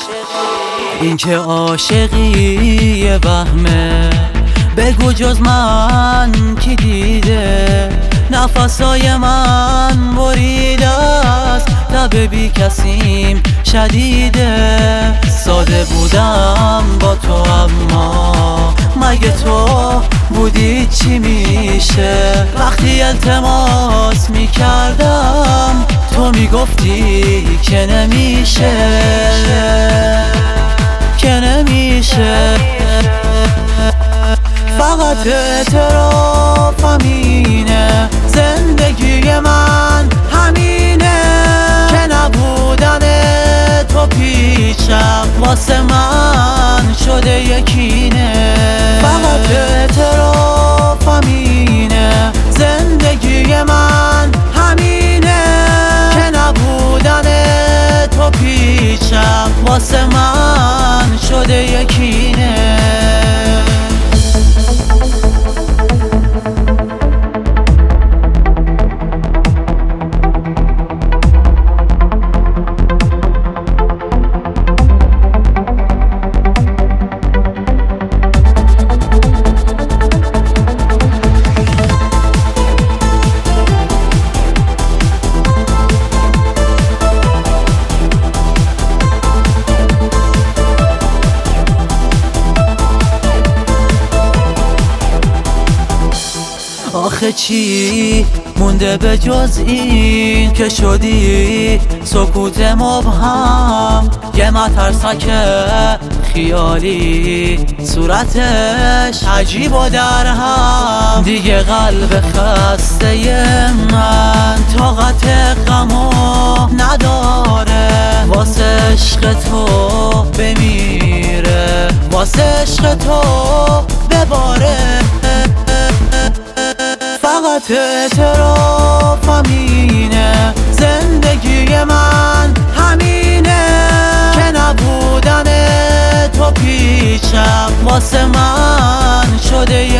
این که عاشقی وهمه، بگو جز من کی دیده؟ نفسای من بریده است، لب بی کسیم شدیده. ساده بودم با تو اما مگه تو بودی چی میشه؟ وقتی التماس میکردم تو میگفتی که نمیشه، که نمیشه. فقط اعترافم اینه، زندگی من همینه که نبودن تو پیشم واسه من شده یکینه. فقط اعترافم اینه، زندگی من همینه که نبودن تو پیشم واسه من شده یکینه. آخه چی مونده به جز این که شدی سکوت مبهم؟ یه مترسک خیالی صورتش عجیب و درهم. دیگه قلب خسته من طاقت غمو نداره، واسه عشق تو بمیره، واسه عشق تو بباره. فقط اعترافم اینه، زندگی من همینه که نبودن تو پیشم واسه من شده